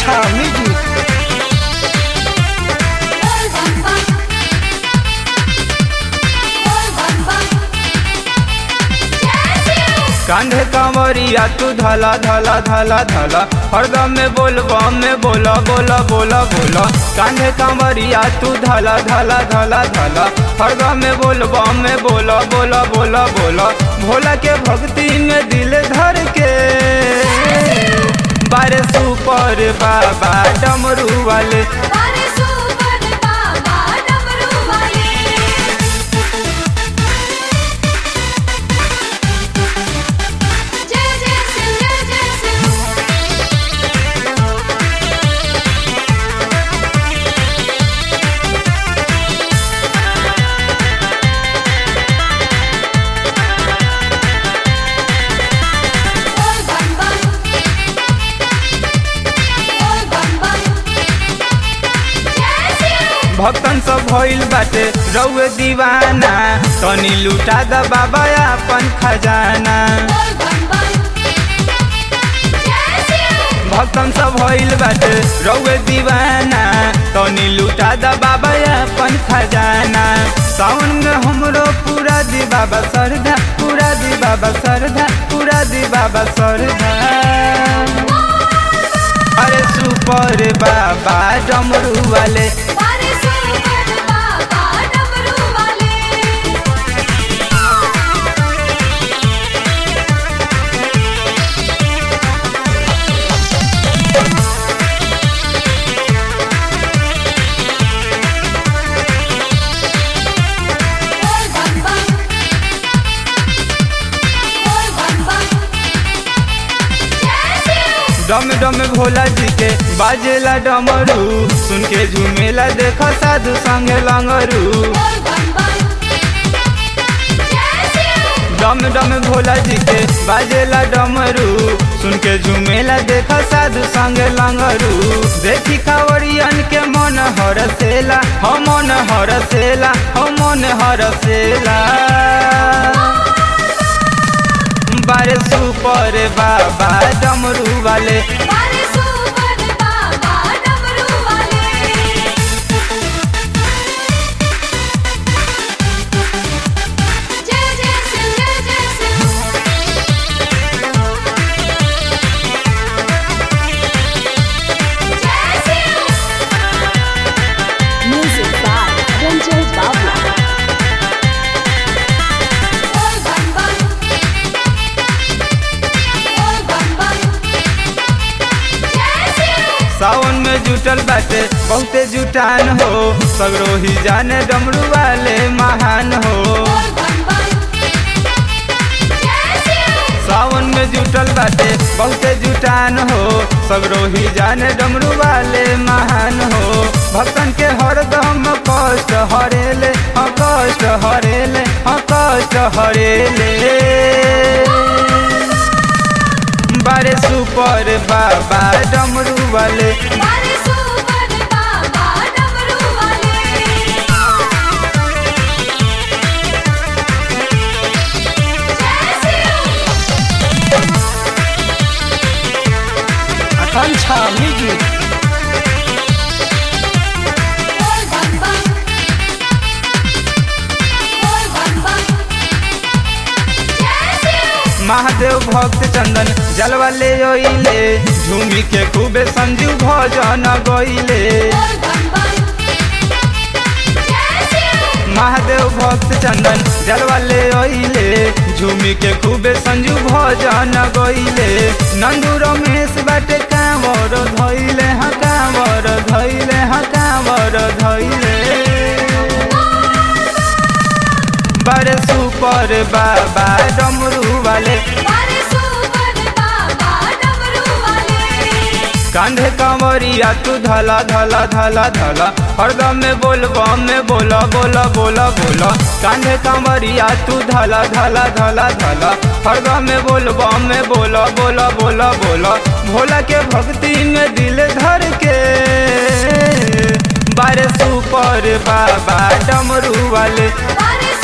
आकांक्षा music. कांधे कांवरिया तू धला धला धला धला हरदम में बोल बम में बोला बोला बोला बोला। कांधे कांवरिया तू धला धला धला धला हरदम में बोल बम में बोला बोला बोला बोला। भोला के भक्ति में दिल धर के बारे सुपर बाबा डमरू वाले। भक्तन सब भइल बाटे रउए दीवाना तनी लुटा द बाबा अपन खजाना। भक्तन सब भइल बाटे रउए दीवाना तनी लुटा द बाबा अपन खजाना। सावन में हमरो पूरा दी बाबा श्रद्धा पूरा दी बाबा श्रद्धा पूरा दी बाबा श्रद्धा। अरे सुपर बाबा डमरू वाले। डम डम भोला जी के बाजेला डमरू सुन के झूमेला देखा साधु संगे लंगरू। डम डम भोला जी के बाजेला डमरू सुन के झूमेला देखा साधु संगे लंगरू। देखी कांवरियन के मन हरसेला हम मन हरसेला हम मन हरसेला। बारे सुपर बाबा डमरू वाले। Music by Ranjay Babla. सावन में जुटल बाटे बहुते जुटान हो सगरो ही जाने डमरू वाले महान हो। सावन में जुटल बाटे बहुते जुटान हो सगरो ही जाने डमरू वाले महान हो। भक्तन के हरदम कष्ट हरेले हाँ कष्ट हरेले हाँ कष्ट हरेले। बारे सुपर बाबा डमरू वाले। आकांक्षा म्यूजिक। महादेव भक्त चंदन जलवा ले ओइले झूमी के खूबे संजू भजन गइले। महादेव भक्त चंदन जलवा ले ओइले झूमी के खूबे संजू भजन गइले। नंदू रमेश बाटे कांवर धइले हाँ कांवर धइले हाँ कांवर धइले। बारे सुपर बाबा डमरू वाले। कांधे कांवरिया तू धला धला धला धला हरदम में बोल बम में बोला बोला बोला बोला। कांधे कांवरिया तू धला धला धला धला हरदम में बोल बम में बोला बोला बोला बोला। भोला के भक्ति में दिल धर के बारे सुपर बाबा डमरू वाले।